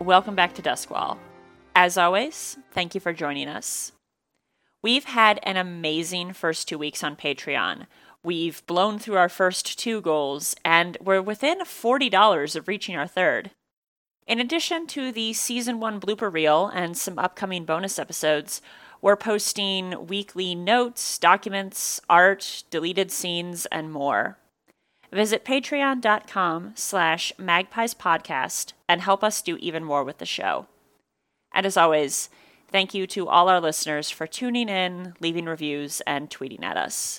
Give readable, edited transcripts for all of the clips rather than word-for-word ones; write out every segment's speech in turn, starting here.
welcome back to Duskwall. As always, thank you for joining us. We've had an amazing first 2 weeks on Patreon. We've blown through our first 2 goals, and we're within $40 of reaching our third. In addition to the Season 1 blooper reel and some upcoming bonus episodes, we're posting weekly notes, documents, art, deleted scenes, and more. Visit patreon.com/magpiespodcast and help us do even more with the show. And as always, thank you to all our listeners for tuning in, leaving reviews, and tweeting at us.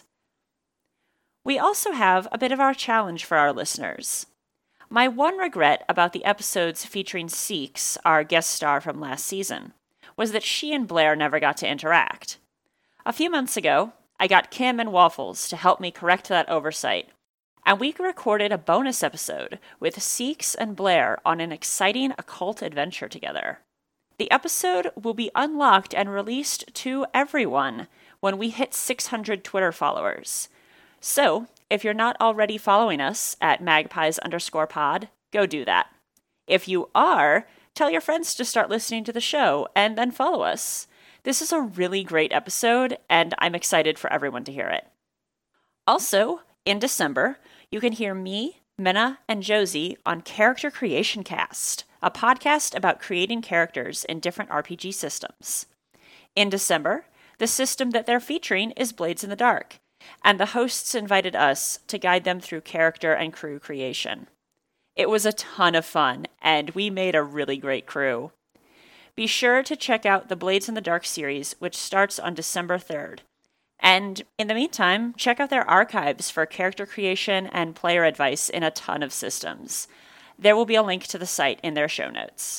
We also have a bit of our challenge for our listeners. My one regret about the episodes featuring Seeks, our guest star from last season, was that she and Blair never got to interact. A few months ago, I got Kim and Waffles to help me correct that oversight, and we recorded a bonus episode with Seeks and Blair on an exciting occult adventure together. The episode will be unlocked and released to everyone when we hit 600 Twitter followers. So, if you're not already following us at magpies_pod, go do that. If you are, tell your friends to start listening to the show and then follow us. This is a really great episode, and I'm excited for everyone to hear it. Also, in December, you can hear me, Minna, and Josie on Character Creation Cast, a podcast about creating characters in different RPG systems. In December, the system that they're featuring is Blades in the Dark, and the hosts invited us to guide them through character and crew creation. It was a ton of fun, and we made a really great crew. Be sure to check out the Blades in the Dark series, which starts on December 3rd. And in the meantime, check out their archives for character creation and player advice in a ton of systems. There will be a link to the site in their show notes.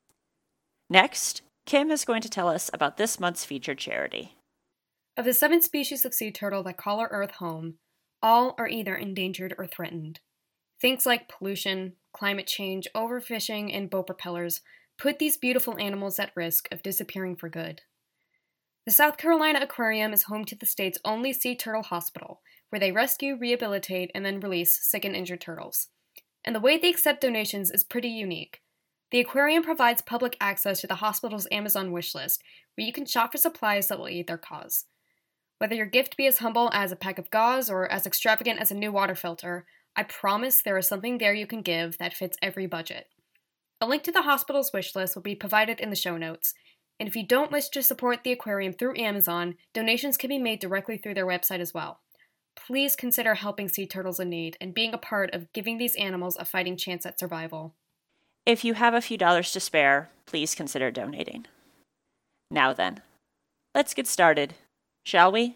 Next, Kim is going to tell us about this month's featured charity. Of the 7 species of sea turtle that call our Earth home, all are either endangered or threatened. Things like pollution, climate change, overfishing, and boat propellers put these beautiful animals at risk of disappearing for good. The South Carolina Aquarium is home to the state's only sea turtle hospital, where they rescue, rehabilitate, and then release sick and injured turtles. And the way they accept donations is pretty unique. The aquarium provides public access to the hospital's Amazon wish list, where you can shop for supplies that will aid their cause. Whether your gift be as humble as a pack of gauze or as extravagant as a new water filter, I promise there is something there you can give that fits every budget. A link to the hospital's wish list will be provided in the show notes, and if you don't wish to support the aquarium through Amazon, donations can be made directly through their website as well. Please consider helping sea turtles in need and being a part of giving these animals a fighting chance at survival. If you have a few dollars to spare, please consider donating. Now then, let's get started, shall we?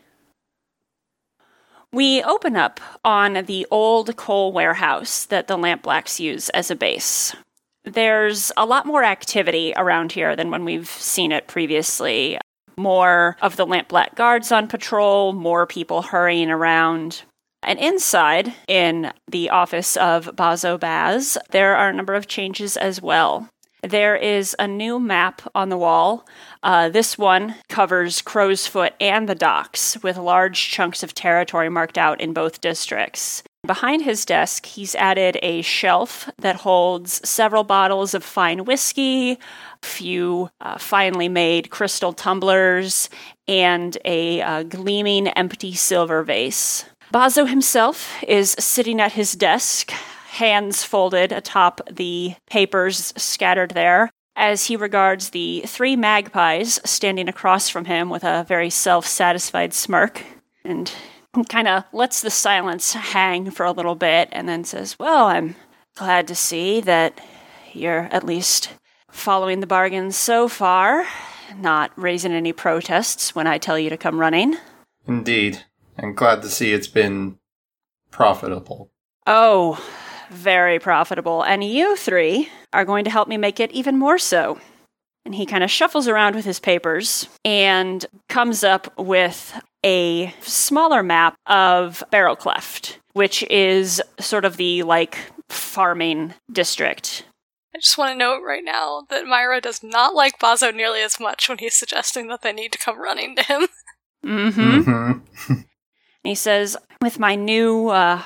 We open up on the old coal warehouse that the Lampblacks use as a base. There's a lot more activity around here than when we've seen it previously. More of the Lampblack guards on patrol, more people hurrying around. And inside, in the office of Bazo Baz, there are a number of changes as well. There is a new map on the wall. This one covers Crow's Foot and the docks, with large chunks of territory marked out in both districts. Behind his desk, he's added a shelf that holds several bottles of fine whiskey, a few finely made crystal tumblers, and a gleaming empty silver vase. Bazo himself is sitting at his desk, hands folded atop the papers scattered there, as he regards the 3 magpies standing across from him with a very self-satisfied smirk, and kind of lets the silence hang for a little bit and then says, "Well, I'm glad to see that you're at least following the bargains so far, not raising any protests when I tell you to come running." Indeed. I'm glad to see it's been profitable. Oh, very profitable. And you 3 are going to help me make it even more so. And he kind of shuffles around with his papers and comes up with a smaller map of Barrowcleft, which is sort of the, farming district. I just want to note right now that Myra does not like Bazo nearly as much when he's suggesting that they need to come running to him. Mm-hmm. He says, with my new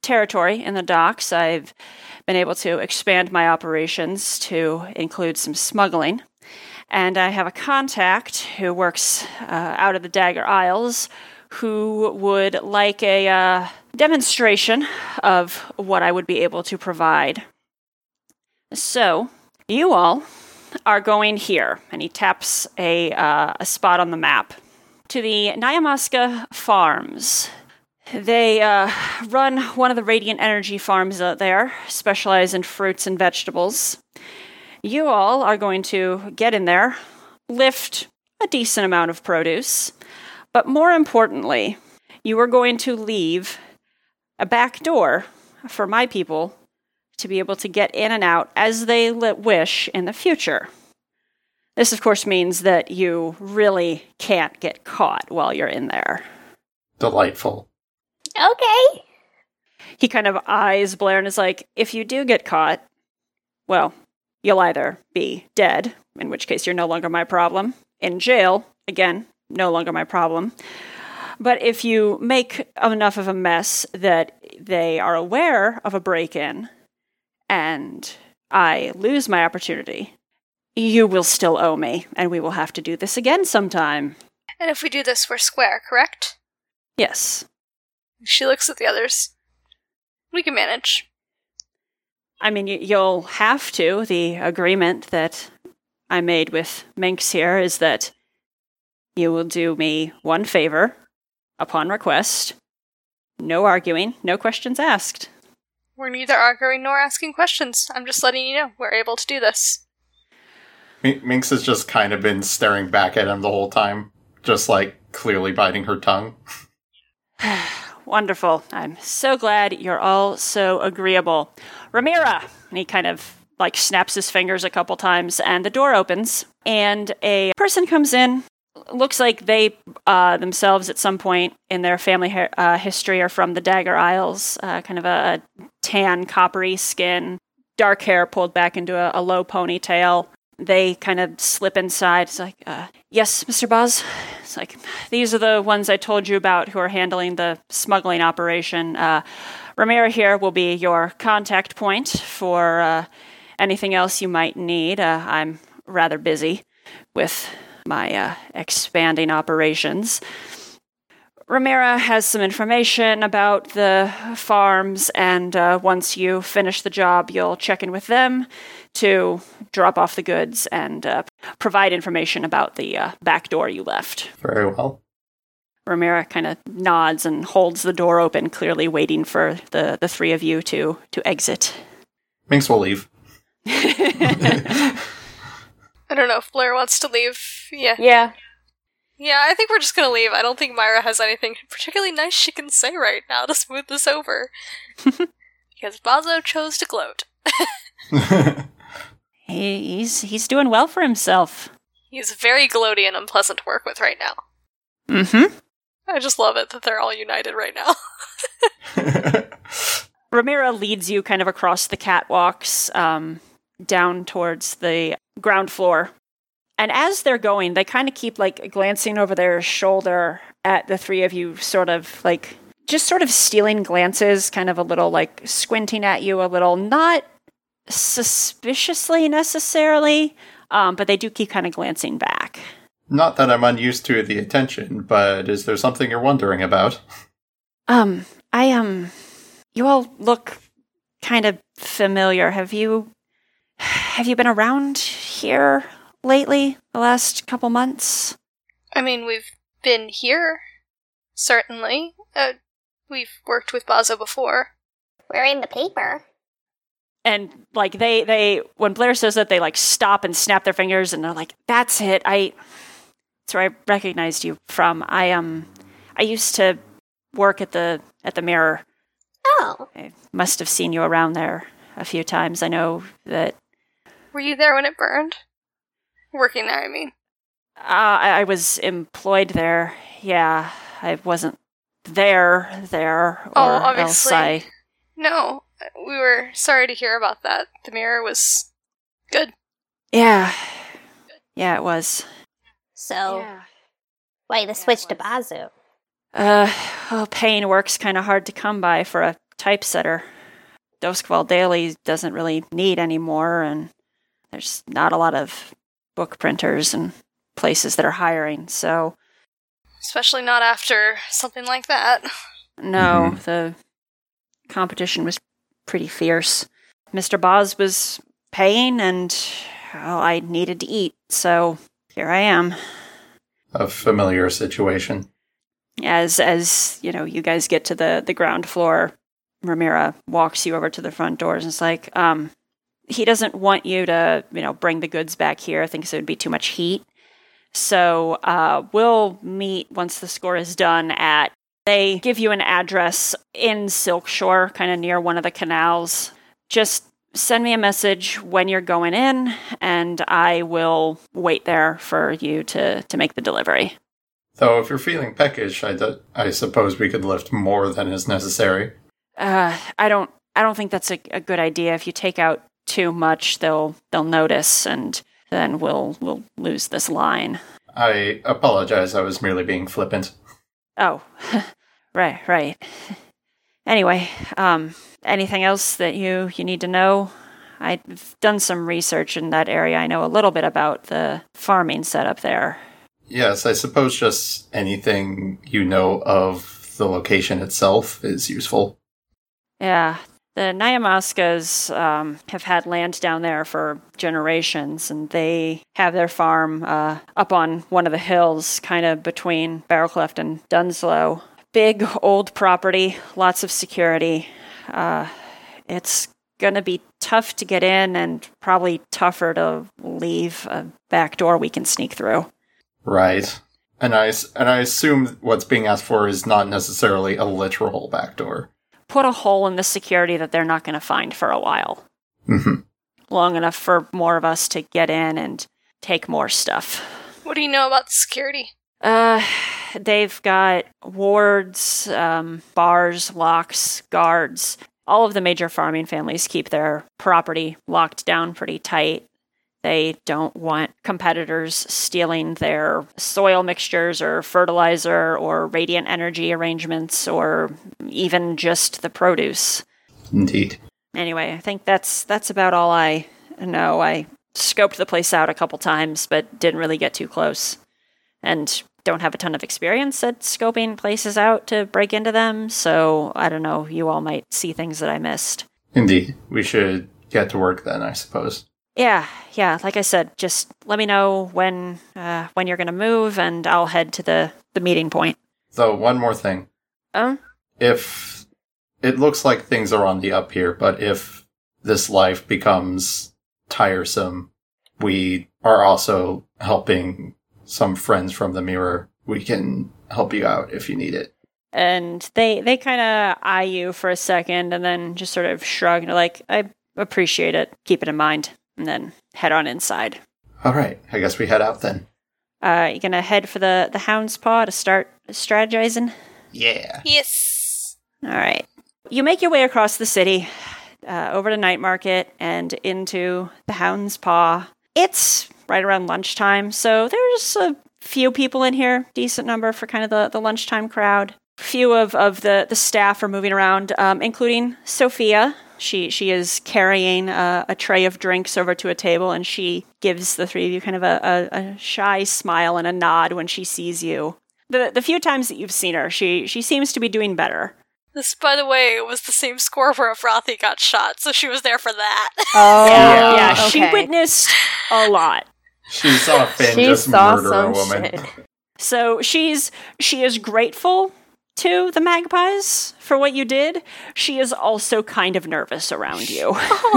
territory in the docks. I've been able to expand my operations to include some smuggling. And I have a contact who works out of the Dagger Isles who would like a demonstration of what I would be able to provide. So, you all are going here, and he taps a spot on the map, to the Nyamasca Farms. They run one of the radiant energy farms out there, specialize in fruits and vegetables. You all are going to get in there, lift a decent amount of produce, but more importantly, you are going to leave a back door for my people to be able to get in and out as they wish in the future. This, of course, means that you really can't get caught while you're in there. Delightful. Okay. He kind of eyes Blair and is like, if you do get caught, well, you'll either be dead, in which case you're no longer my problem, in jail, again, no longer my problem. But if you make enough of a mess that they are aware of a break-in, and I lose my opportunity, you will still owe me, and we will have to do this again sometime. And if we do this, we're square, correct? Yes. She looks at the others. We can manage. I mean, you'll have to. The agreement that I made with Minx here is that you will do me one favor upon request. No arguing, no questions asked. We're neither arguing nor asking questions. I'm just letting you know we're able to do this. Minx has just kind of been staring back at him the whole time, just like clearly biting her tongue. Wonderful. I'm so glad you're all so agreeable. Ramira! And he kind of snaps his fingers a couple times, and the door opens, and a person comes in. Looks like they themselves at some point in their family history are from the Dagger Isles. Kind of a tan, coppery skin, dark hair pulled back into a low ponytail. They kind of slip inside. It's like, yes, Mr. Boz? It's like, these are the ones I told you about who are handling the smuggling operation. Ramira here will be your contact point for anything else you might need. I'm rather busy with my expanding operations. Ramira has some information about the farms, and once you finish the job, you'll check in with them to drop off the goods and provide information about the back door you left. Very well. Ramira kind of nods and holds the door open, clearly waiting for the three of you to exit. Minx will leave. I don't know if Blair wants to leave. Yeah. Yeah, I think we're just gonna leave. I don't think Myra has anything particularly nice she can say right now to smooth this over. Because Bazo chose to gloat. He's doing well for himself. He's very gloaty and unpleasant to work with right now. Mm-hmm. I just love it that they're all united right now. Ramira leads you kind of across the catwalks, down towards the ground floor. And as they're going, they kind of keep, glancing over their shoulder at the three of you, just sort of stealing glances, kind of a little, squinting at you a little, not suspiciously necessarily, but they do keep kind of glancing back. Not that I'm unused to the attention, but is there something you're wondering about? You all look kind of familiar. Have you been around here lately, the last couple months? I mean, we've been here, certainly. We've worked with Bazo before. We're in the paper. And, they when Blair says that, they, stop and snap their fingers, and they're like, that's it, that's where I recognized you from. I used to work at the Mirror. Oh. I must have seen you around there a few times. I know that... Were you there when it burned? Working there, I mean. I was employed there. Yeah, I wasn't there, or obviously. else No, we were sorry to hear about that. The Mirror was good. Yeah, it was. So, why the switch to Bazo? Pain work's kind of hard to come by for a typesetter. Doskville Daily doesn't really need anymore, and there's not a lot of book printers and places that are hiring, so... Especially not after something like that. No, the competition was pretty fierce. Mr. Boz was paying, and well, I needed to eat, so here I am. A familiar situation. As you know, you guys get to the ground floor, Ramira walks you over to the front doors and is like, he doesn't want you to, bring the goods back here. Thinks it would be too much heat. So we'll meet once the score is done they give you an address in Silkshore, kind of near one of the canals. Just send me a message when you're going in, and I will wait there for you to make the delivery. Though if you're feeling peckish, I suppose we could lift more than is necessary. I don't think that's a good idea. If you take out too much, they'll notice, and then we'll lose this line. I apologize. I was merely being flippant. Oh, right. Anyway, anything else that you need to know? I've done some research in that area. I know a little bit about the farming setup there. Yes, I suppose just anything you know of the location itself is useful. Yeah, the Nyamaskas have had land down there for generations, and they have their farm up on one of the hills, kind of between Barrowcleft and Dunslow. Big, old property, lots of security. It's going to be tough to get in and probably tougher to leave a back door we can sneak through. Right. And I assume what's being asked for is not necessarily a literal back door. Put a hole in the security that they're not going to find for a while. Mm-hmm. Long enough for more of us to get in and take more stuff. What do you know about the security? They've got wards, bars, locks, guards. All of the major farming families keep their property locked down pretty tight. They don't want competitors stealing their soil mixtures or fertilizer or radiant energy arrangements or even just the produce. Indeed. Anyway, I think that's about all I know. I scoped the place out a couple times, but didn't really get too close. And don't have a ton of experience at scoping places out to break into them, so I don't know, you all might see things that I missed. Indeed. We should get to work then, I suppose. Yeah, like I said, just let me know when you're going to move, and I'll head to the meeting point. Though, one more thing. If it looks like things are on the up here, but if this life becomes tiresome, we are also helping some friends from the mirror. We can help you out if you need it. And they kind of eye you for a second, and then just sort of shrug, and are like, I appreciate it, keep it in mind. And then head on inside. All right. I guess we head out then. You gonna head for the Hound's Paw to start strategizing? Yeah. Yes. All right. You make your way across the city, over to Night Market, and into the Hound's Paw. It's right around lunchtime, so there's a few people in here, decent number for kind of the lunchtime crowd. Few of the staff are moving around, including Sophia. She is carrying a tray of drinks over to a table, and she gives the three of you kind of a shy smile and a nod when she sees you. The few times that you've seen her, she seems to be doing better. This, by the way, was the same score where Avrathi got shot, so she was there for that. Oh, yeah. okay. She witnessed a lot. She saw Finn just murder a woman. Shit. So she is grateful to the magpies for what you did. She is also kind of nervous around you.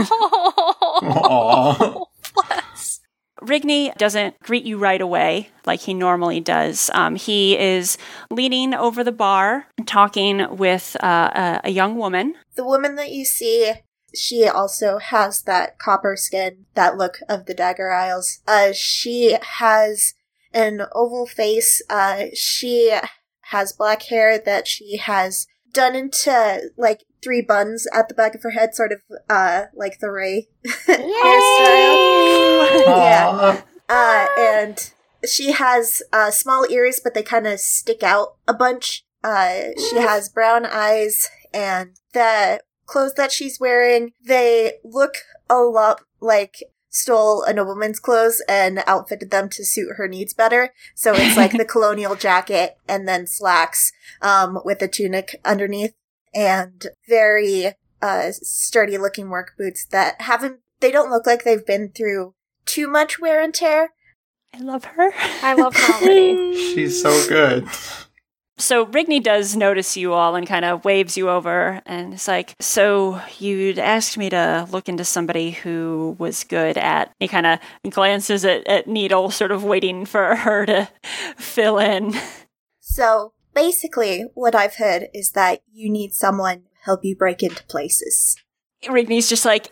Aww. Bless. Rigney doesn't greet you right away like he normally does. He is leaning over the bar, talking with a young woman. The woman that you see, she also has that copper skin, that look of the Dagger Isles. She has an oval face. She has black hair that she has done into, like, 3 buns at the back of her head, sort of, like the Ray hairstyle. Yeah. And she has, small ears, but they kind of stick out a bunch. She has brown eyes, and the clothes that she's wearing, they look a lot like stole a nobleman's clothes and outfitted them to suit her needs better. So it's like the colonial jacket and then slacks with a tunic underneath, and very sturdy looking work boots that they don't look like they've been through too much wear and tear. I love her. I love her already. She's so good. So Rigney does notice you all and kind of waves you over and it's like, so you'd asked me to look into somebody who was good at... He kind of glances at Needle, sort of waiting for her to fill in. So basically what I've heard is that you need someone to help you break into places. Rigney's just like,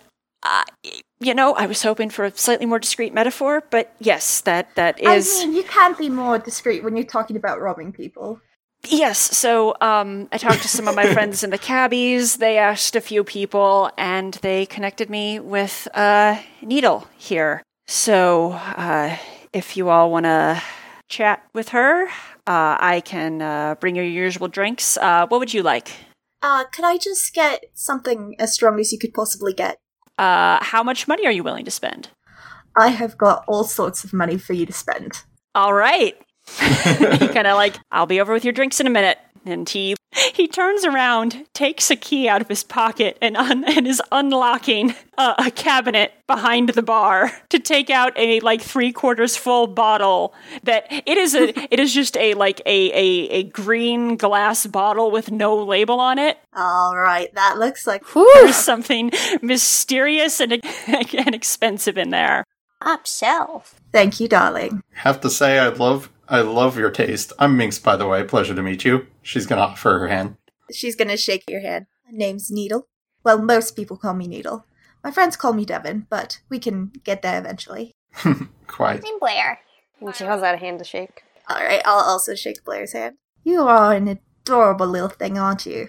I was hoping for a slightly more discreet metaphor, but yes, that is... I mean, you can't be more discreet when you're talking about robbing people. Yes, so I talked to some of my friends in the cabbies. They asked a few people, and they connected me with Needle here. So if you all want to chat with her, I can bring you your usual drinks. What would you like? Could I just get something as strong as you could possibly get? How much money are you willing to spend? I have got all sorts of money for you to spend. All right. He kind of like, I'll be over with your drinks in a minute. And he turns around, takes a key out of his pocket, and is unlocking a cabinet behind the bar to take out a 3/4 full bottle. That it is just a green glass bottle with no label on it. All right, that looks like there's something mysterious and expensive in there. Top shelf. Thank you, darling. Have to say, I love your taste. I'm Minx, by the way. Pleasure to meet you. She's gonna offer her hand. She's gonna shake your hand. My name's Needle. Well, most people call me Needle. My friends call me Devin, but we can get there eventually. Quite. I'm Blair. And she has out a hand to shake. Alright, I'll also shake Blair's hand. You are an adorable little thing, aren't you?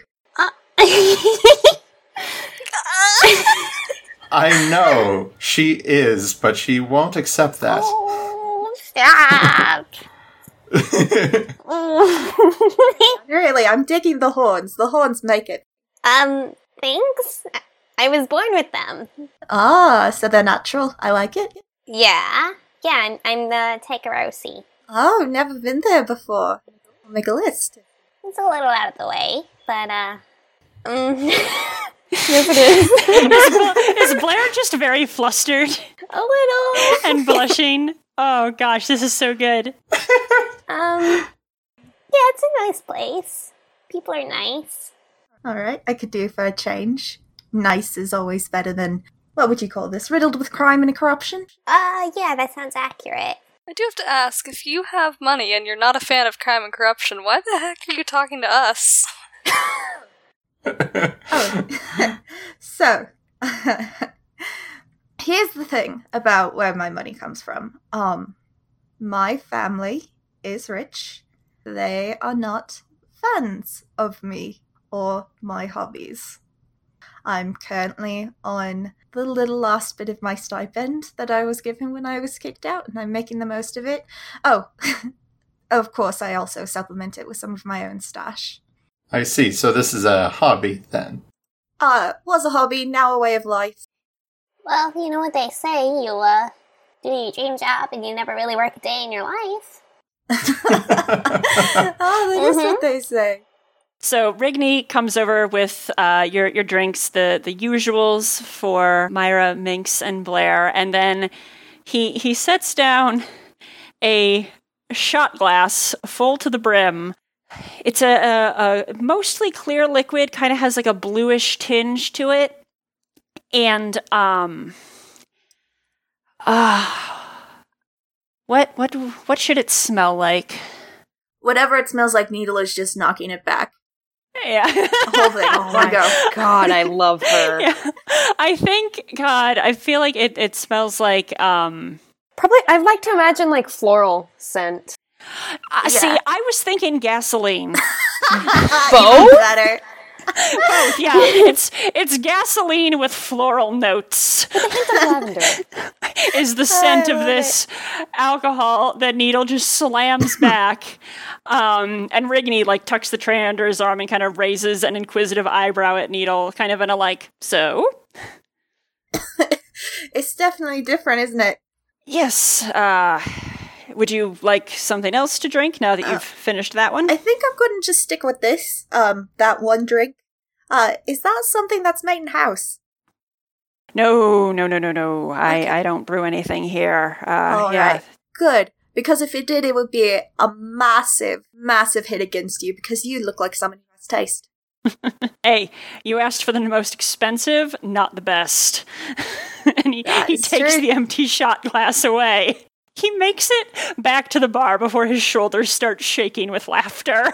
I know she is, but she won't accept that. Oh, stop. Really, I'm digging the horns. The horns make it. Thanks. I was born with them. Ah, so they're natural. I like it. Yeah. Yeah, I'm the Tekarosi. Oh, never been there before. I'll make a list. It's a little out of the way, but, Yes, it is. Is Blair just very flustered? A little. And blushing? Oh gosh, this is so good. Yeah, it's a nice place. People are nice. Alright, I could do for a change. Nice is always better than, what would you call this, riddled with crime and corruption? Yeah, that sounds accurate. I do have to ask, if you have money and you're not a fan of crime and corruption, why the heck are you talking to us? Oh, so, here's the thing about where my money comes from. My family is rich. They are not fans of me or my hobbies. I'm currently on the little last bit of my stipend that I was given when I was kicked out, and I'm making the most of it. Oh, of course, I also supplement it with some of my own stash. I see. So this is a hobby, then? Was a hobby, now a way of life. Well, you know what they say, you, do your dream job and you never really work a day in your life. Oh, that is what they say. So Rigney comes over with your drinks, the usuals for Myra, Minx, and Blair, and then he sets down a shot glass full to the brim. It's a mostly clear liquid, kind of has like a bluish tinge to it, and what should it smell like? Whatever it smells like, Needle is just knocking it back. Yeah. The whole thing. Oh my God, I love her. Yeah. I feel like it smells like, Probably, I'd like to imagine, like, floral scent. See, I was thinking gasoline. Bo? Better. Both, yeah. It's gasoline with floral notes. With a hint of lavender. Is the scent of this alcohol that Needle just slams back. And Rigney, tucks the tray under his arm and kind of raises an inquisitive eyebrow at Needle, kind of in a so? It's definitely different, isn't it? Yes, would you like something else to drink now that you've finished that one? I think I'm going to just stick with this, that one drink. Is that something that's made in-house? No. Okay. I don't brew anything here. Right. Good. Because if it did, it would be a massive, massive hit against you, because you look like someone who has taste. Hey, you asked for the most expensive, not the best. And he takes the empty shot glass away. He makes it back to the bar before his shoulders start shaking with laughter.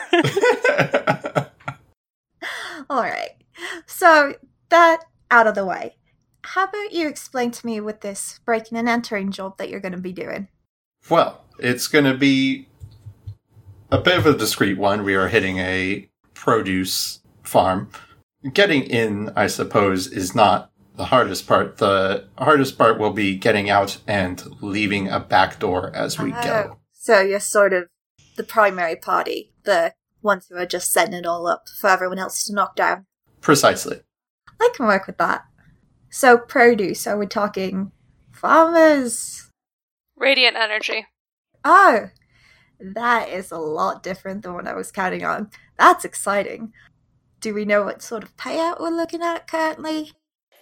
Alright. So, that out of the way. How about you explain to me with this breaking and entering job that you're going to be doing? Well, it's going to be a bit of a discreet one. We are hitting a produce farm. Getting in, I suppose, is not the hardest part. The hardest part will be getting out and leaving a back door as we go. So you're sort of the primary party, the ones who are just setting it all up for everyone else to knock down. Precisely. I can work with that. So produce, are we talking farmers? Radiant energy. Oh, that is a lot different than what I was counting on. That's exciting. Do we know what sort of payout we're looking at currently?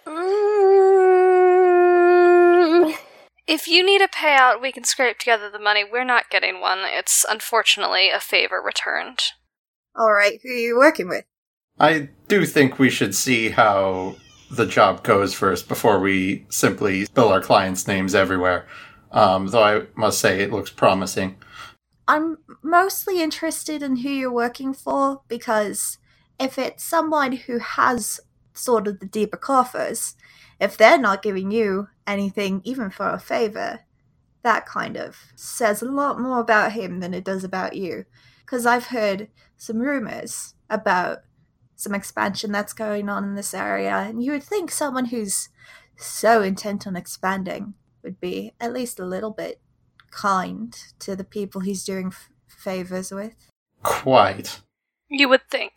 If you need a payout, we can scrape together the money. We're not getting one. It's unfortunately a favor returned. Alright, who are you working with? I do think we should see how the job goes first before we simply spill our clients' names everywhere. Though I must say it looks promising. I'm mostly interested in who you're working for, because if it's someone who has sort of the deeper coffers, if they're not giving you anything, even for a favor, that kind of says a lot more about him than it does about you. Because I've heard some rumors about some expansion that's going on in this area, and you would think someone who's so intent on expanding would be at least a little bit kind to the people he's doing favors with. Quite. You would think.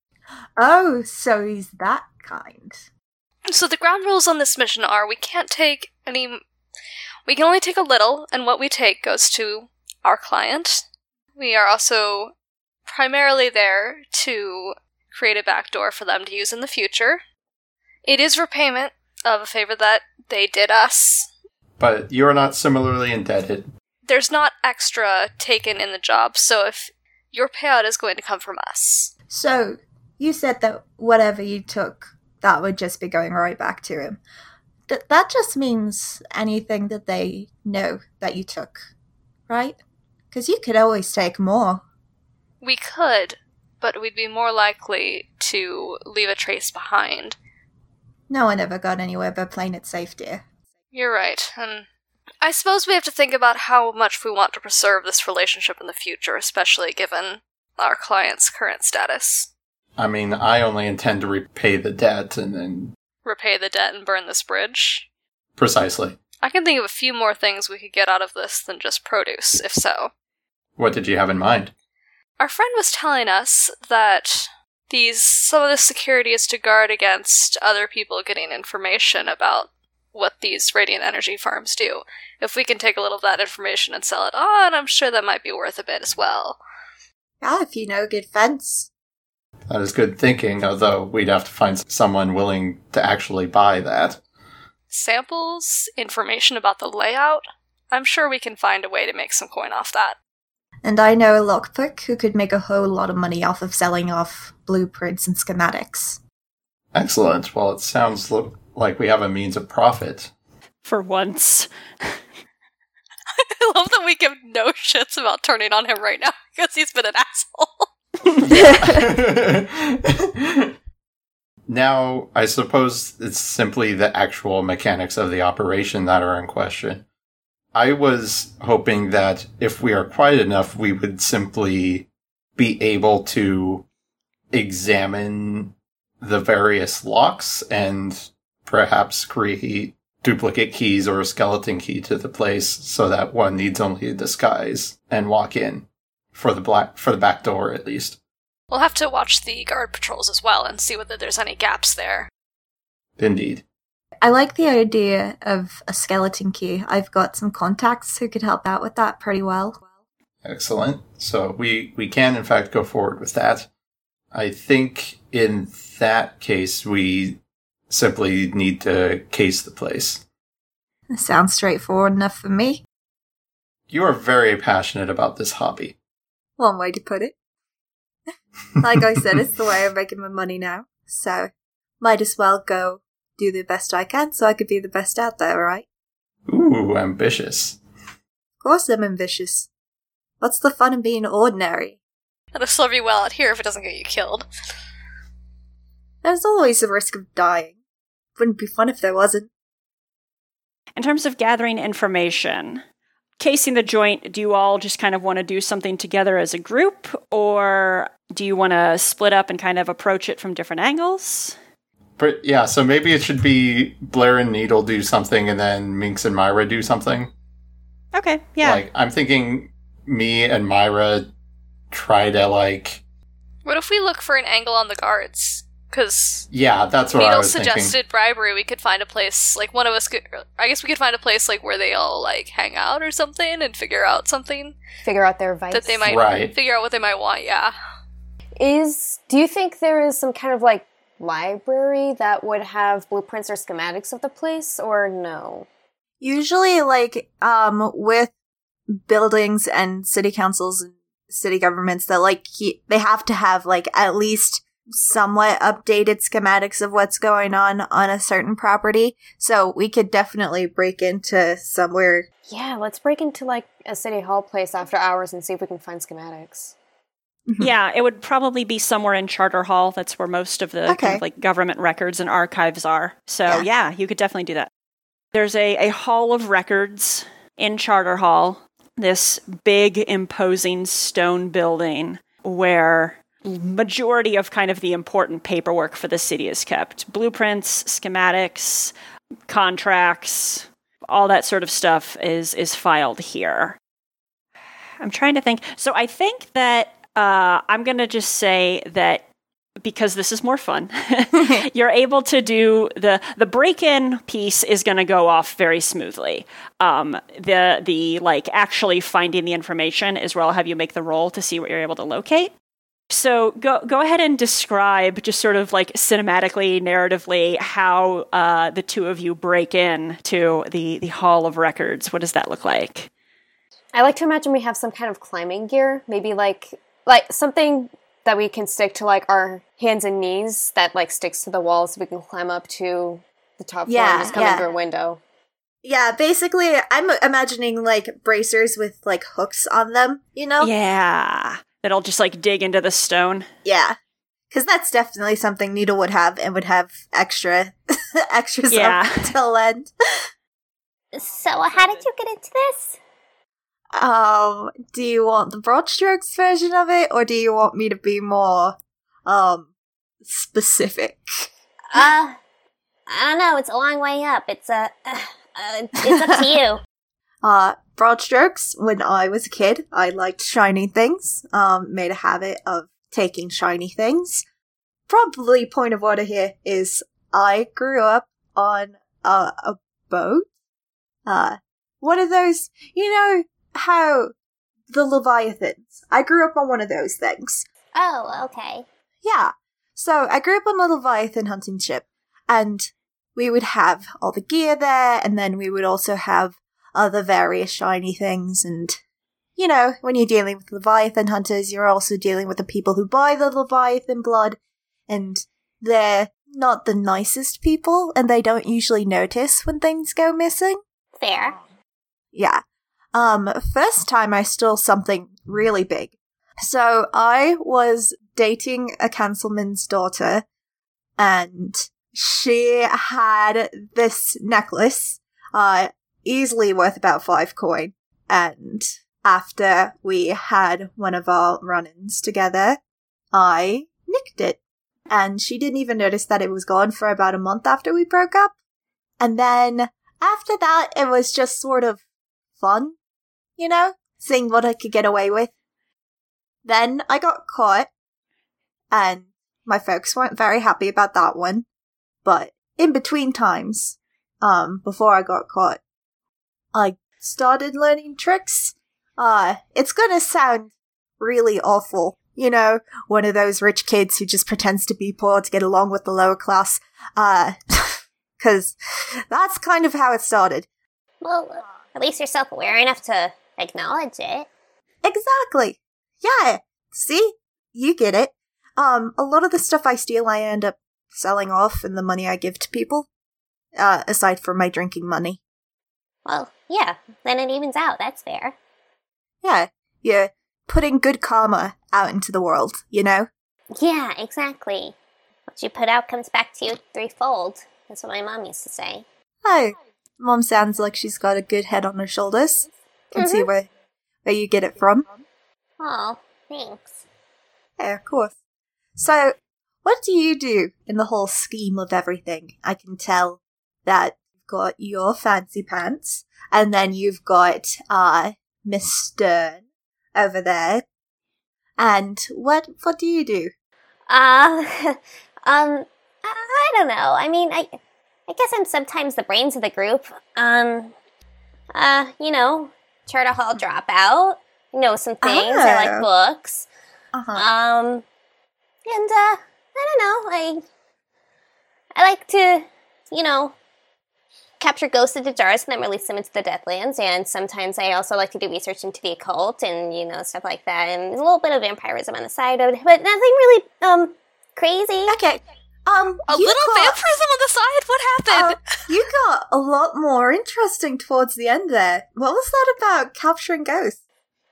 Oh, so he's that kind. So the ground rules on this mission are we can't take any... We can only take a little, and what we take goes to our client. We are also primarily there to create a backdoor for them to use in the future. It is repayment of a favor that they did us. But you're not similarly indebted. There's not extra taken in the job, so if your payout is going to come from us. So, you said that whatever you took, that would just be going right back to him. That just means anything that they know that you took, right? Because you could always take more. We could, but we'd be more likely to leave a trace behind. No one ever got anywhere by playing it safe, dear. You're right, and I suppose we have to think about how much we want to preserve this relationship in the future, especially given our client's current status. I mean, I only intend to repay the debt and then... Repay the debt and burn this bridge? Precisely. I can think of a few more things we could get out of this than just produce, if so. What did you have in mind? Our friend was telling us that some of this security is to guard against other people getting information about what these radiant energy farms do. If we can take a little of that information and sell it on, I'm sure that might be worth a bit as well. Yeah, if you know a good fence. That is good thinking, although we'd have to find someone willing to actually buy that. Samples? Information about the layout? I'm sure we can find a way to make some coin off that. And I know a lockpick who could make a whole lot of money off of selling off blueprints and schematics. Excellent. Well, it sounds like we have a means of profit. For once. I love that we give no shits about turning on him right now, because he's been an asshole. Now, I suppose it's simply the actual mechanics of the operation that are in question. I was hoping that if we are quiet enough, we would simply be able to examine the various locks and perhaps create duplicate keys or a skeleton key to the place so that one needs only a disguise and walk in for the back door at least. We'll have to watch the guard patrols as well and see whether there's any gaps there. Indeed. I like the idea of a skeleton key. I've got some contacts who could help out with that pretty well. Excellent. So we can in fact go forward with that. I think in that case we simply need to case the place. That sounds straightforward enough for me. You are very passionate about this hobby. One way to put it. Like I said, it's the way I'm making my money now. So, might as well go do the best I can so I could be the best out there, right? Ooh, ambitious. Of course I'm ambitious. What's the fun in being ordinary? It'll serve you well out here if it doesn't get you killed. There's always a risk of dying. Wouldn't be fun if there wasn't. In terms of gathering information, casing the joint, do you all just kind of want to do something together as a group, or do you want to split up and kind of approach it from different angles? But yeah, so maybe it should be Blair and Needle do something and then Minx and Myra do something. Okay, yeah. Like, I'm thinking me and Myra try to, like... What if we look for an angle on the guards? Because yeah, that's what I was thinking. Needle suggested bribery. We could find a place, like, one of us could... I guess we could find a place, like, where they all, like, hang out or something and figure out something. Figure out their vice. That they might... Right. Figure out what they might want, yeah. Do you think there is some kind of, like, library that would have blueprints or schematics of the place, or no? Usually, like, with buildings and city councils and city governments, that, like, they have to have, like, at least somewhat updated schematics of what's going on a certain property. So we could definitely break into somewhere. Yeah, let's break into, like, a city hall place after hours and see if we can find schematics. Yeah, it would probably be somewhere in Charter Hall. That's where most of the kind of, like, government records and archives are. So yeah, you could definitely do that. There's a hall of records in Charter Hall, this big, imposing stone building where majority of kind of the important paperwork for the city is kept. Blueprints, schematics, contracts, all that sort of stuff is filed here. I'm trying to think. So I think that I'm going to just say that because this is more fun, you're able to do the break-in piece is going to go off very smoothly. The like actually finding the information is where I'll have you make the roll to see what you're able to locate. So go ahead and describe just sort of like cinematically, narratively, how the two of you break in to the Hall of Records. What does that look like? I like to imagine we have some kind of climbing gear, maybe like something that we can stick to like our hands and knees that like sticks to the wall so we can climb up to the top floor and just come in through a window. Yeah, basically I'm imagining like bracers with like hooks on them, you know? Yeah. That'll just like dig into the stone. Yeah. Because that's definitely something Needle would have and would have extras up till end. So how did you get into this? Do you want the broad strokes version of it, or do you want me to be more, specific? I don't know, it's a long way up. It's up to you. Broad strokes, when I was a kid, I liked shiny things, made a habit of taking shiny things. Probably point of order here is I grew up on, a boat. One of those, you know, how the Leviathans. I grew up on one of those things. Oh, okay. Yeah. So I grew up on a Leviathan hunting ship, and we would have all the gear there, and then we would also have other various shiny things, and, you know, when you're dealing with Leviathan hunters, you're also dealing with the people who buy the Leviathan blood, and they're not the nicest people, and they don't usually notice when things go missing. Fair. Yeah. First time I stole something really big. So I was dating a councilman's daughter, and she had this necklace, easily worth about 5 coin. And after we had one of our run-ins together, I nicked it. and she didn't even notice that it was gone for about a month after we broke up. And then after that, it was just sort of fun, you know, seeing what I could get away with. Then I got caught, and my folks weren't very happy about that one. But in between times, before I got caught, I started learning tricks. It's gonna sound really awful, you know, one of those rich kids who just pretends to be poor to get along with the lower class, because that's kind of how it started. Well, at least you're self-aware enough to acknowledge it. Exactly. Yeah. See? You get it. A lot of the stuff I steal I end up selling off and the money I give to people, aside from my drinking money. Well, yeah, then it evens out, that's fair. Yeah, you're putting good karma out into the world, you know? Yeah, exactly. What you put out comes back to you threefold. That's what my mom used to say. Oh, Mom sounds like she's got a good head on her shoulders. Can see where you get it from. Oh, thanks. Yeah, of course. So, what do you do in the whole scheme of everything? I can tell that you've got your fancy pants, and then you've got, Miss Stern over there. And what do you do? I don't know. I mean, I guess I'm sometimes the brains of the group. You know, Charter Hall dropout, know some things, I like books. And, I don't know, I like to, you know, capture ghosts into jars and then release them into the Deathlands, and sometimes I also like to do research into the occult and, you know, stuff like that, and there's a little bit of vampirism on the side of it, but nothing really, crazy. Okay, a little vampirism on the side? What happened? You got a lot more interesting towards the end there. What was that about capturing ghosts?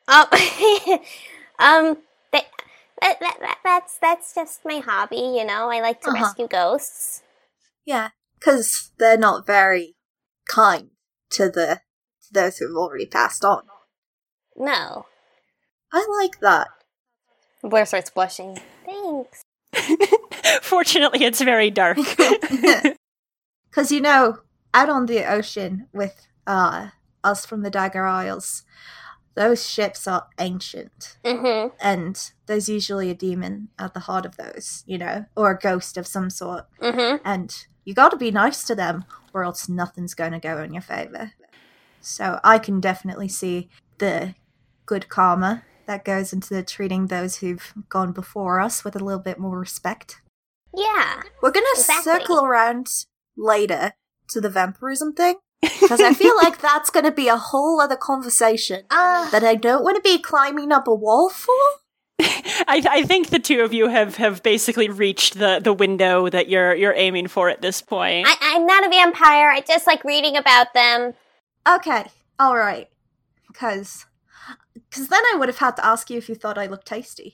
That's just my hobby, you know? I like to rescue ghosts. Yeah, because they're not very kind to those who've already passed on. No. I like that. Blair starts blushing. Thanks. Fortunately, it's very dark. Because, you know, out on the ocean with us from the Dagger Isles, those ships are ancient. Mm-hmm. And there's usually a demon at the heart of those, you know, or a ghost of some sort. Mm-hmm. And you gotta be nice to them, or else nothing's gonna go in your favor. So I can definitely see the good karma that goes into treating those who've gone before us with a little bit more respect. Yeah. We're gonna circle around later to the vampirism thing, because I feel like that's gonna be a whole other conversation that I don't want to be climbing up a wall for. I think the two of you have basically reached the window that you're aiming for at this point. I'm not a vampire. I just like reading about them. Okay, alright. Because then I would have had to ask you if you thought I looked tasty.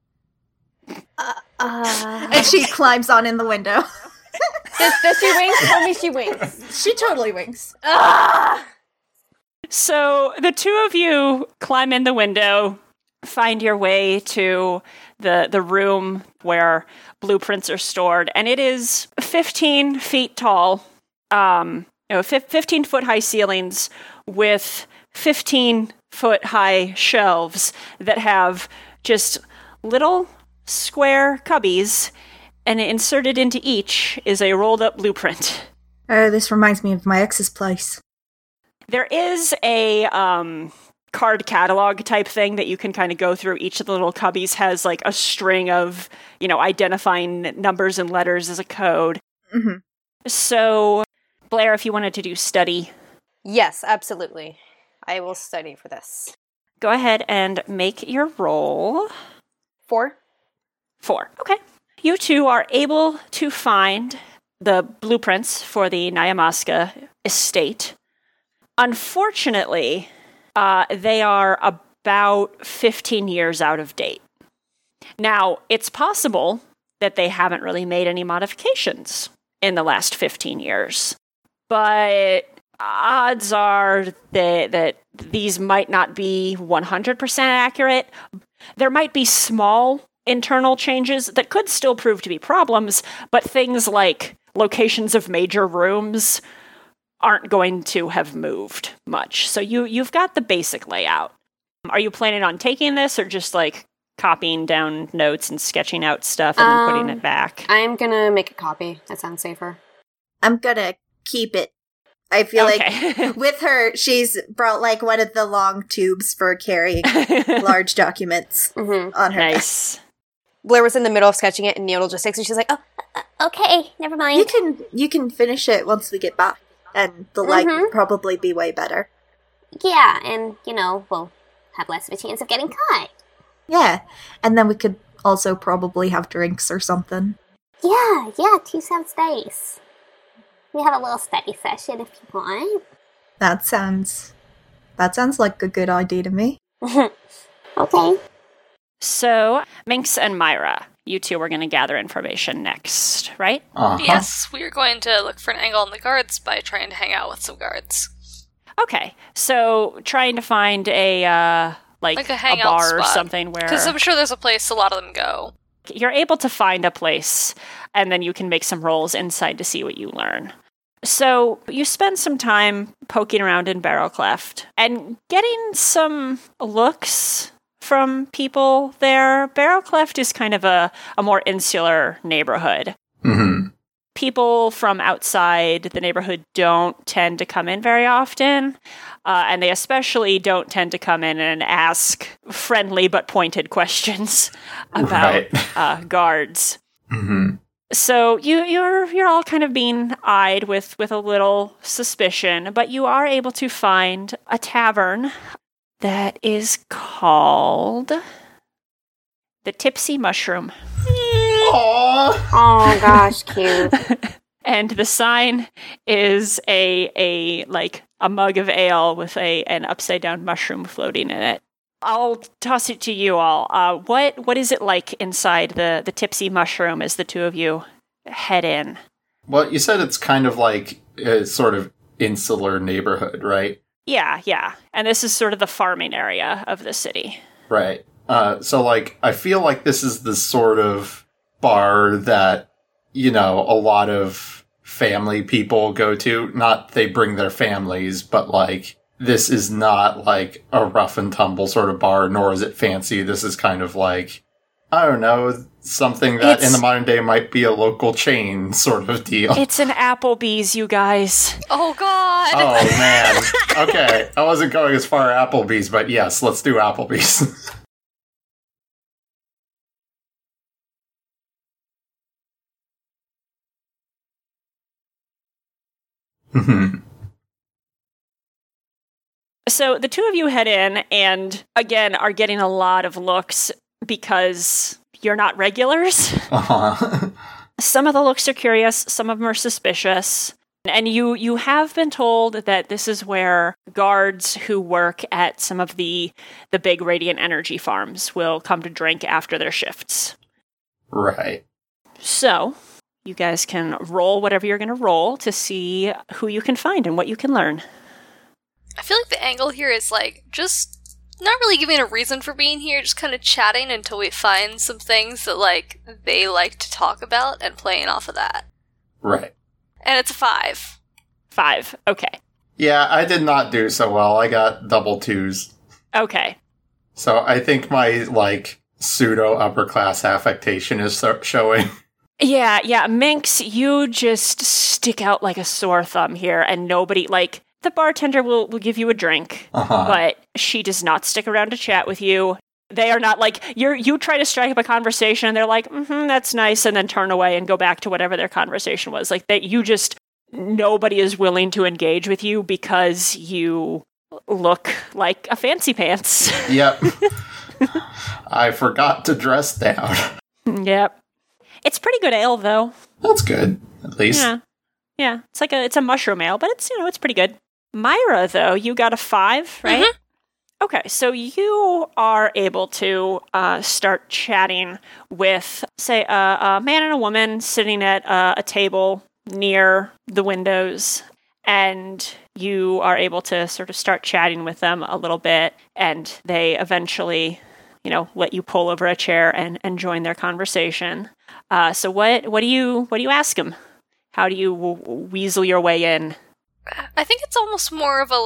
And she climbs on in the window. Does she wink? Tell me she winks. She totally winks. So the two of you climb in the window, find your way to the room where blueprints are stored, and it is 15 feet tall, 15-foot high ceilings with 15-foot high shelves that have just little square cubbies, and inserted into each is a rolled-up blueprint. Oh, this reminds me of my ex's place. There is a card catalog type thing that you can kind of go through. Each of the little cubbies has like a string of, you know, identifying numbers and letters as a code. Mm-hmm. So, Blair, if you wanted to do study. Yes, absolutely. I will study for this. Go ahead and make your roll. 4. 4. Okay. You two are able to find the blueprints for the Nyamasca estate. Unfortunately, they are about 15 years out of date. Now, it's possible that they haven't really made any modifications in the last 15 years. But odds are that these might not be 100% accurate. There might be small internal changes that could still prove to be problems, but things like locations of major rooms aren't going to have moved much. So you've got the basic layout. Are you planning on taking this or just like copying down notes and sketching out stuff and then putting it back? I'm gonna make a copy. That sounds safer. I'm gonna keep it. I feel like with her, she's brought like one of the long tubes for carrying large documents on her. Nice. Blair was in the middle of sketching it, and Needle just takes it. She's like, "Oh, Okay, never mind. You can finish it once we get back, and the light will probably be way better. Yeah, and, we'll have less of a chance of getting caught. Yeah, and then we could also probably have drinks or something. Yeah, tea sounds nice. We have a little study session if you want. That sounds like a good idea to me. Okay. So, Minx and Myra, you two are going to gather information next, right? Yes, we are going to look for an angle on the guards by trying to hang out with some guards. Okay, so trying to find a hangout bar spot or something where... Because I'm sure there's a place a lot of them go. You're able to find a place, and then you can make some rolls inside to see what you learn. So you spend some time poking around in Barrel Cleft and getting some looks from people there. Barrel Cleft is kind of a more insular neighborhood. Mm-hmm. People from outside the neighborhood don't tend to come in very often, and they especially don't tend to come in and ask friendly but pointed questions about guards. Mm-hmm. So you're all kind of being eyed with a little suspicion, but you are able to find a tavern that is called the Tipsy Mushroom. Aww. Oh gosh, cute. And the sign is a mug of ale with an upside down mushroom floating in it. I'll toss it to you all. What is it like inside the Tipsy Mushroom as the two of you head in? Well, you said it's kind of like a sort of insular neighborhood, right? Yeah. And this is sort of the farming area of the city. Right. So I feel like this is the sort of bar that, a lot of family people go to. Not they bring their families, but this is not like a rough and tumble sort of bar, nor is it fancy. This is kind of like, I don't know, something that in the modern day might be a local chain sort of deal. It's an Applebee's, you guys. Oh, God. Oh, man. Okay. I wasn't going as far as Applebee's, but yes, let's do Applebee's. So the two of you head in and, again, are getting a lot of looks because you're not regulars. Uh-huh. Some of the looks are curious, some of them are suspicious. And you have been told that this is where guards who work at some of the big radiant energy farms will come to drink after their shifts. Right. So, you guys can roll whatever you're going to roll to see who you can find and what you can learn. I feel like the angle here is just not really giving a reason for being here, just kind of chatting until we find some things that they like to talk about and playing off of that. Right. And it's a 5. 5, okay. Yeah, I did not do so well. I got double 2s. Okay. So I think my, pseudo upper class affectation is showing. Yeah, Minx, you just stick out like a sore thumb here, and nobody, the bartender will give you a drink, but she does not stick around to chat with you. They are not you try to strike up a conversation, and they're like, that's nice, and then turn away and go back to whatever their conversation was. Nobody is willing to engage with you because you look like a fancy pants. Yep. I forgot to dress down. Yep. It's pretty good ale, though. That's good, at least. Yeah. It's a mushroom ale, but it's pretty good. Myra, though, you got a 5, right? Mm-hmm. Okay, so you are able to start chatting with, say, a man and a woman sitting at a table near the windows, and you are able to sort of start chatting with them a little bit, and they eventually let you pull over a chair and join their conversation. So what do you ask him? How do you weasel your way in? I think it's almost more of a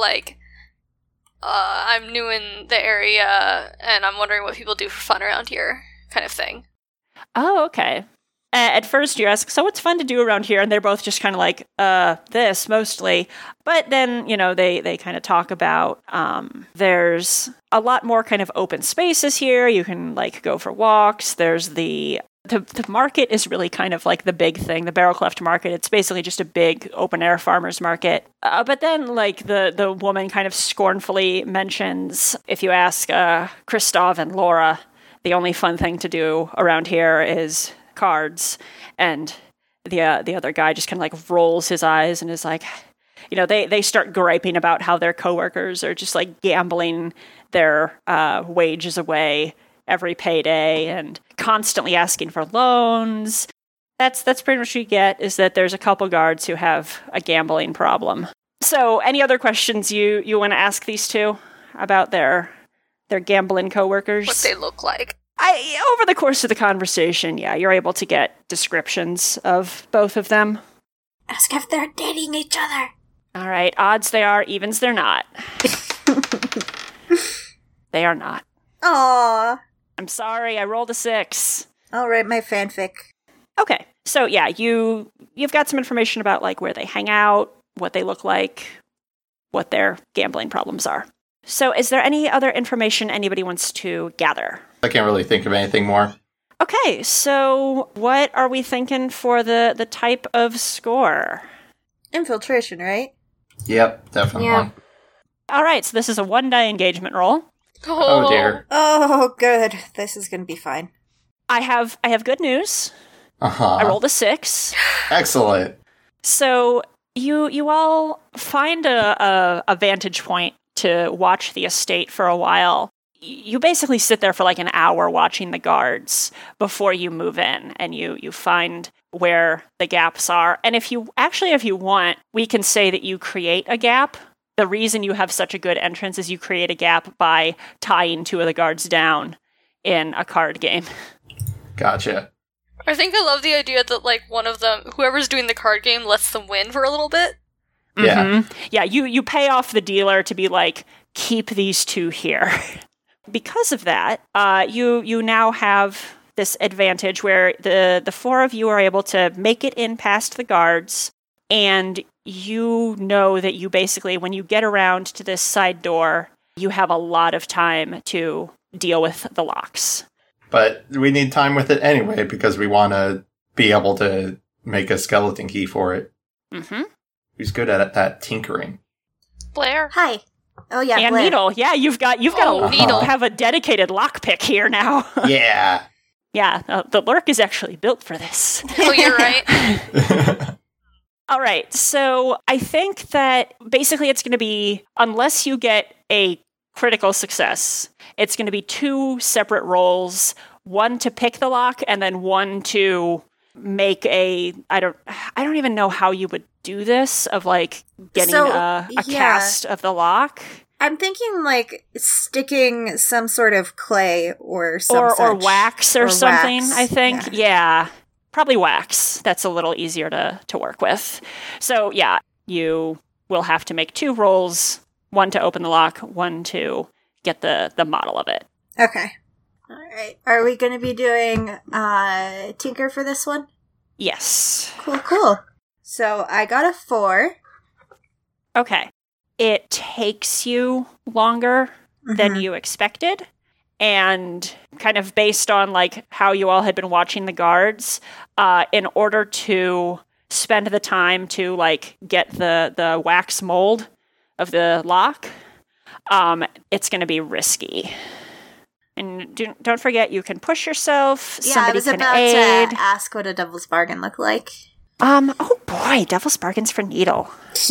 I'm new in the area and I'm wondering what people do for fun around here kind of thing. Oh, okay. At first you ask, so what's fun to do around here? And they're both just kind of like, this mostly. But then, they kind of talk about, there's a lot more kind of open spaces here. You can go for walks. There's the market is really kind of like the big thing, the Barrowcleft market. It's basically just a big open air farmer's market. But then the woman kind of scornfully mentions, if you ask Kristoff and Laura, the only fun thing to do around here is cards. And the other guy just kind of rolls his eyes and is like, they start griping about how their coworkers are just gambling their wages away every payday and constantly asking for loans. That's pretty much what you get, is that there's a couple guards who have a gambling problem. So any other questions you want to ask these two about their gambling coworkers? What they look like. Over the course of the conversation, you're able to get descriptions of both of them. Ask if they're dating each other. All right, odds they are, evens they're not. They are not. Aww. I'm sorry, I rolled a 6. I'll write my fanfic. Okay, so you've got some information about where they hang out, what they look like, what their gambling problems are. So is there any other information anybody wants to gather? I can't really think of anything more. Okay, so what are we thinking for the type of score? Infiltration, right? Yep, definitely. Yeah. All right, so this is a 1-die engagement roll. Oh dear. Oh, good. This is going to be fine. I have good news. Uh-huh. I rolled a 6. Excellent. So you all find a vantage point to watch the estate for a while. You basically sit there for an hour watching the guards before you move in, and you find where the gaps are. And if you want, we can say that you create a gap. The reason you have such a good entrance is you create a gap by tying 2 of the guards down in a card game. Gotcha. I think I love the idea that one of them, whoever's doing the card game, lets them win for a little bit. Yeah. Mm-hmm. Yeah, you pay off the dealer to be keep these 2 here. Because of that, you now have this advantage where the 4 of you are able to make it in past the guards, and you know that you basically, when you get around to this side door, you have a lot of time to deal with the locks. But we need time with it anyway, because we want to be able to make a skeleton key for it. Mm-hmm. Who's good at that tinkering? Blair. Hi. Oh yeah, and Blair. Needle. Yeah, you've got Needle. Have a dedicated lockpick here now. Yeah. Yeah, the lurk is actually built for this. Oh, you're right. All right, so I think that basically it's going to be, unless you get a critical success, it's going to be 2 separate rolls, 1 to pick the lock and then 1 to make I don't even know how you would do this, of getting a cast of the lock. I'm thinking sticking some sort of clay or or wax or something, wax. I think. Yeah. Probably wax. That's a little easier to work with. So yeah, you will have to make 2 rolls, 1 to open the lock, 1 to get the model of it. Okay. All right. Are we going to be doing Tinker for this one? Yes. Cool. So I got a 4. Okay. It takes you longer than you expected. And kind of based on how you all had been watching the guards, in order to spend the time to get the wax mold of the lock, it's going to be risky. And don't forget, you can push yourself. Yeah, somebody I was can about aid. to ask what a devil's bargain looked like. Oh boy, devil's bargains for Needle.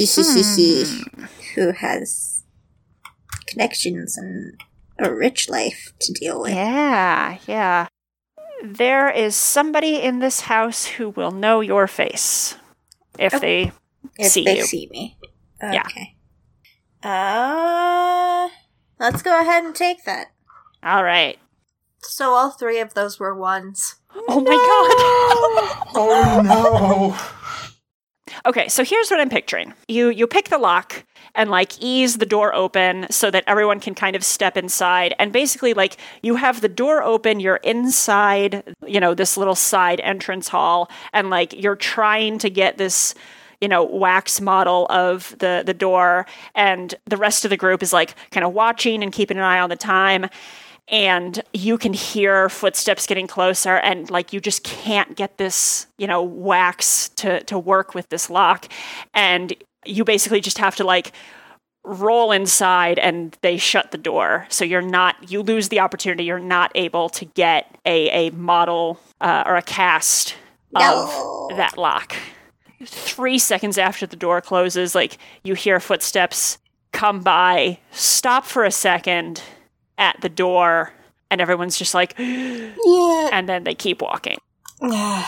Who has connections and a rich life to deal with. Yeah. There is somebody in this house who will know your face if they see you. see me. Yeah. Okay. Let's go ahead and take that. All right. So all 3 of those were 1s. Oh my god! Oh no! Okay, so here's what I'm picturing. You pick the lock and, like, ease the door open so that everyone can kind of step inside. And basically, like, you have the door open, you're inside, this little side entrance hall, and, like, you're trying to get this, wax model of the door, and the rest of the group is, like, kind of watching and keeping an eye on the time. And you can hear footsteps getting closer, and, like, you just can't get this, wax to work with this lock. And you basically just have to, like, roll inside, and they shut the door. So you lose the opportunity. You're not able to get a model or a cast of that lock. 3 seconds after the door closes, like, you hear footsteps come by, stop for a second at the door, and everyone's just like, yeah. And then they keep walking. Alright,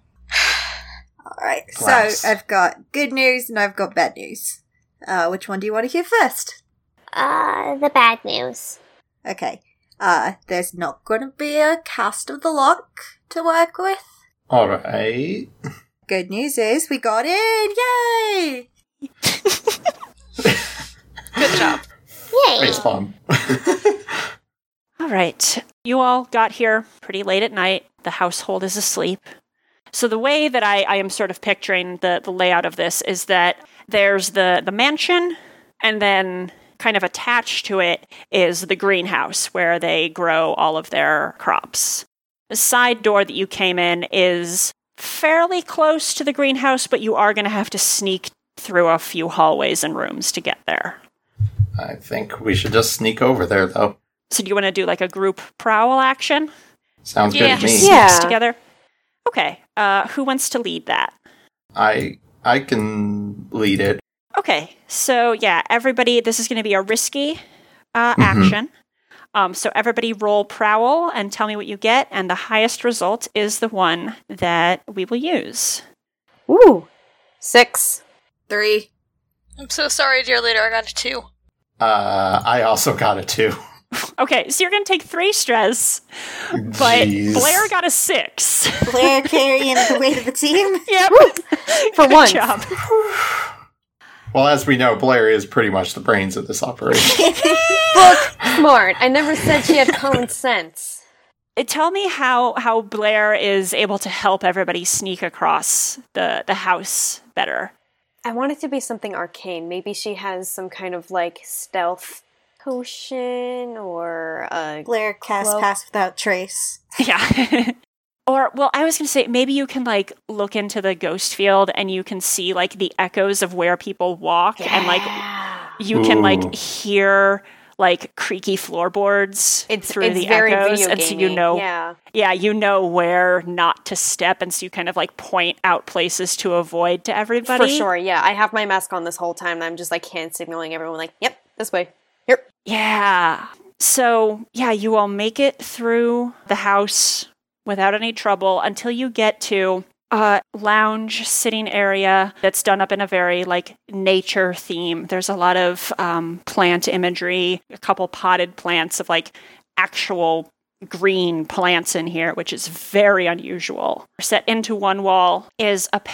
so I've got good news and I've got bad news. Which one do you want to hear first? The bad news. Okay. There's not gonna be a cast of the lock to work with. Alright. Good news is we got in! Yay! Good job. Yay! Facepalm. All right. You all got here pretty late at night. The household is asleep. So the way that I am sort of picturing the layout of this is that there's the mansion, and then kind of attached to it is the greenhouse where they grow all of their crops. The side door that you came in is fairly close to the greenhouse, but you are going to have to sneak through a few hallways and rooms to get there. I think we should just sneak over there, though. So do you want to do like a group prowl action? Sounds good to me. Sneaks together. Okay. Who wants to lead that? I can lead it. Okay. So yeah, everybody, this is going to be a risky action. So everybody roll prowl and tell me what you get, and the highest result is the one that we will use. Ooh. 6. 3. I'm so sorry, dear leader. I got a 2. I also got a 2. Okay, so you're going to take 3 stress, but Jeez. Blair got a 6. Blair carrying the weight of the team? Yep. For Good once. job. Well, as we know, Blair is pretty much the brains of this operation. Book smart. I never said she had common sense. Tell me how Blair is able to help everybody sneak across the house better. I want it to be something arcane. Maybe she has some kind of, like, stealth potion or a Blair casts Pass Without Trace. Yeah. Or, well, I was going to say, maybe you can, like, look into the ghost field and you can see, like, the echoes of where people walk. Yeah. And, like, you can, like, hear, like, creaky floorboards through the echoes. And so you know, you know where not to step. And so you kind of, like, point out places to avoid to everybody. For sure, yeah. I have my mask on this whole time and I'm just, like, hand signaling everyone, like, yep, this way. Here. Yeah. So, yeah, you all make it through the house without any trouble until you get to a lounge sitting area that's done up in a very, like, nature theme. There's a lot of plant imagery, a couple potted plants of, like, actual green plants in here, which is very unusual. Set into one wall is a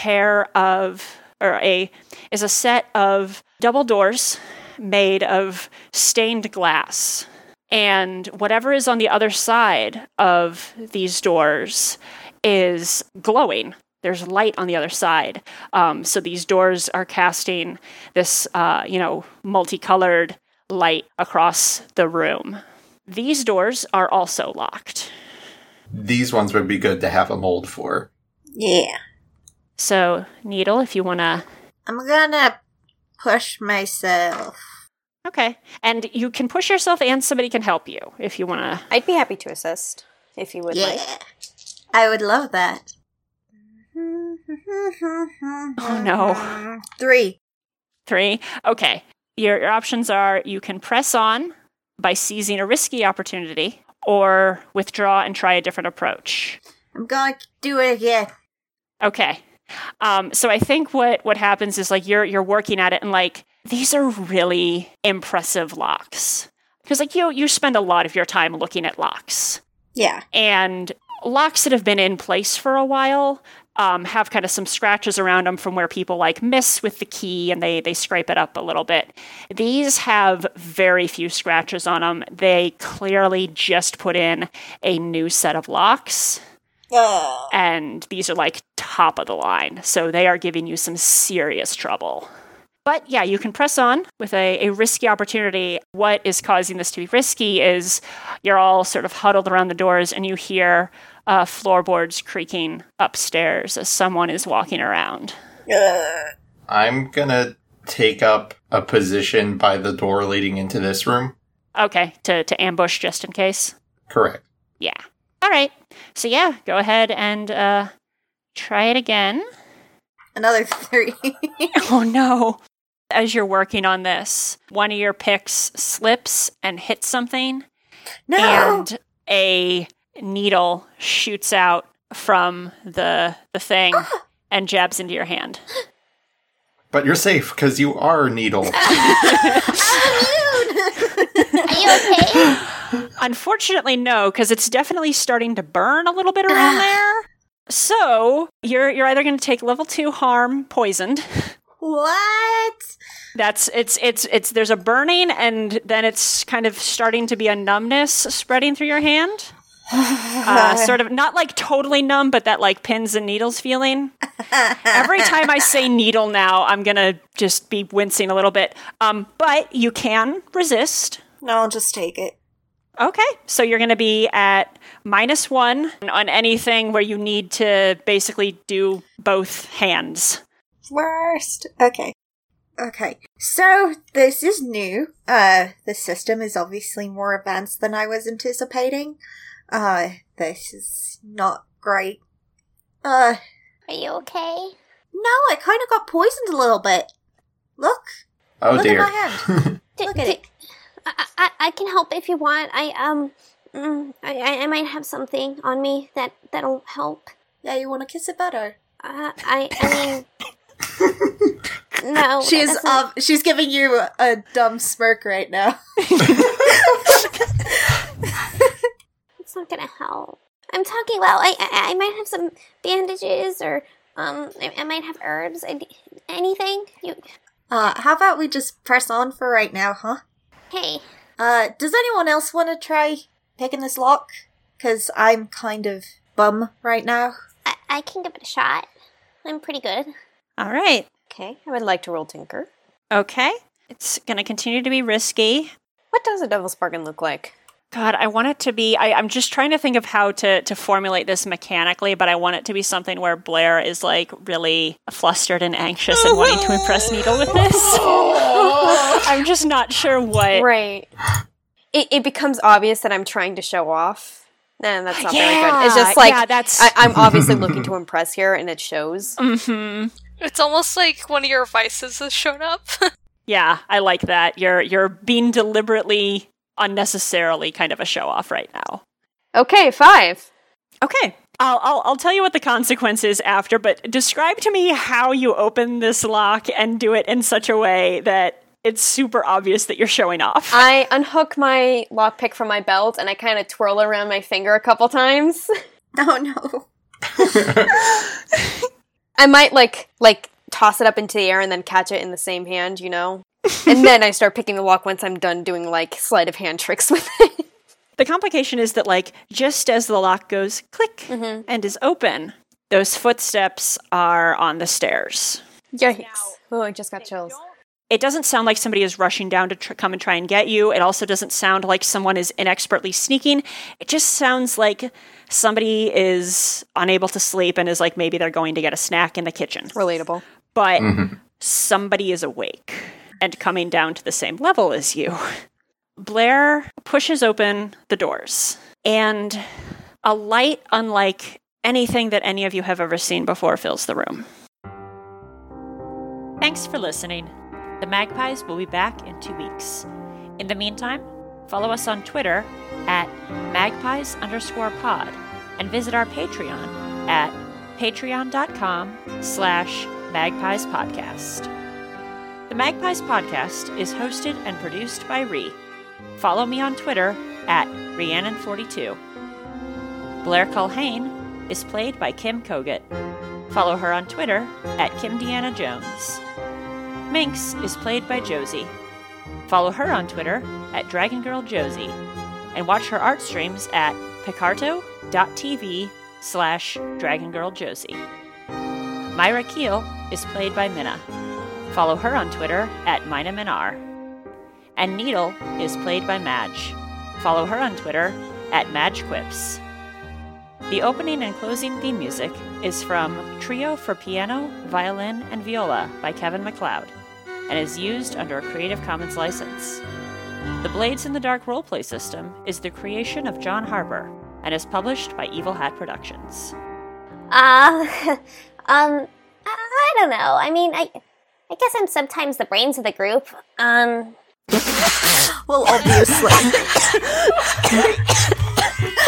set of double doors made of stained glass. And whatever is on the other side of these doors is glowing. There's light on the other side. So these doors are casting this, multicolored light across the room. These doors are also locked. These ones would be good to have a mold for. Yeah. So, Needle, if you want to... I'm gonna push myself. Okay. And you can push yourself and somebody can help you if you want to. I'd be happy to assist, if you would like. I would love that. Oh, no. 3. 3? Okay. Your options are you can press on by seizing a risky opportunity or withdraw and try a different approach. I'm going to do it again. Okay. So I think what happens is, like, you're working at it and, like, these are really impressive locks. Because, like, you spend a lot of your time looking at locks. Yeah. And locks that have been in place for a while have kind of some scratches around them from where people like miss with the key and they scrape it up a little bit. These have very few scratches on them. They clearly just put in a new set of locks. And these are like top of the line. So they are giving you some serious trouble. But yeah, you can press on with a risky opportunity. What is causing this to be risky is you're all sort of huddled around the doors and you hear floorboards creaking upstairs as someone is walking around. I'm gonna take up a position by the door leading into this room. Okay, to ambush just in case? Correct. Yeah. All right. So yeah, go ahead and try it again. Another 3. Oh no. As you're working on this, one of your picks slips and hits something. No! And a needle shoots out from the thing and jabs into your hand. But you're safe, because you are Needle. Are you okay? Unfortunately, no, because it's definitely starting to burn a little bit around there. So, you're either going to take level 2 harm poisoned. What? It's there's a burning, and then it's kind of starting to be a numbness spreading through your hand. Sort of not like totally numb, but that like pins and needles feeling. Every time I say needle now, I'm gonna just be wincing a little bit. But you can resist. No, I'll just take it. Okay, so you're gonna be at -1 on anything where you need to basically do both hands. Worst. Okay. So, this is new. The system is obviously more advanced than I was anticipating. This is not great. Are you okay? No, I kind of got poisoned a little bit. Look. Oh, Look dear. at my hand. Look at it. I can help if you want. I might have something on me that'll help. Yeah, you want to kiss it better? I mean... No. She's giving you a dumb smirk right now. It's not gonna help. I'm talking about I might have some bandages or I might have herbs. Anything? How about we just press on for right now, huh? Hey. Does anyone else want to try picking this lock? 'Cause I'm kind of bum right now. I can give it a shot. I'm pretty good. All right. Okay, I would like to roll Tinker. Okay. It's going to continue to be risky. What does a Devil's Bargain look like? God, I want it to be... I'm just trying to think of how to formulate this mechanically, but I want it to be something where Blair is, like, really flustered and anxious and wanting to impress Needle with this. I'm just not sure what... Right. It becomes obvious that I'm trying to show off. And that's not very good. It's just like, I'm obviously looking to impress here, and it shows. Mm-hmm. It's almost like one of your vices has shown up. Yeah, I like that. You're being deliberately, unnecessarily kind of a show-off right now. Okay, 5. Okay. I'll tell you what the consequence is after, but describe to me how you open this lock and do it in such a way that it's super obvious that you're showing off. I unhook my lockpick from my belt, and I kind of twirl around my finger a couple times. Oh, no. I might, like toss it up into the air and then catch it in the same hand, you know? And then I start picking the lock once I'm done doing, like, sleight of hand tricks with it. The complication is that, like, just as the lock goes click and is open, those footsteps are on the stairs. Yikes. Oh, I just got chills. It doesn't sound like somebody is rushing down to come and try and get you. It also doesn't sound like someone is inexpertly sneaking. It just sounds like somebody is unable to sleep and is like, maybe they're going to get a snack in the kitchen. Relatable. But somebody is awake and coming down to the same level as you. Blair pushes open the doors, and a light unlike anything that any of you have ever seen before fills the room. Thanks for listening. The Magpies will be back in 2 weeks. In the meantime, follow us on Twitter at magpies_pod and visit our Patreon at patreon.com/magpiespodcast. The Magpies Podcast is hosted and produced by Ree. Follow me on Twitter at Rhiannon42. Blair Culhane is played by Kim Kogut. Follow her on Twitter at KimDeannaJones. Minx is played by Josie. Follow her on Twitter at DragonGirlJosie. And watch her art streams at picarto.tv/DragonGirlJosie. Myra Keel is played by Minna. Follow her on Twitter at MinaMinar. And Needle is played by Madge. Follow her on Twitter at MadgeQuips. The opening and closing theme music is from Trio for Piano, Violin, and Viola by Kevin MacLeod and is used under a Creative Commons license. The Blades in the Dark roleplay system is the creation of John Harper and is published by Evil Hat Productions. I don't know. I mean, I guess I'm sometimes the brains of the group. Well, obviously.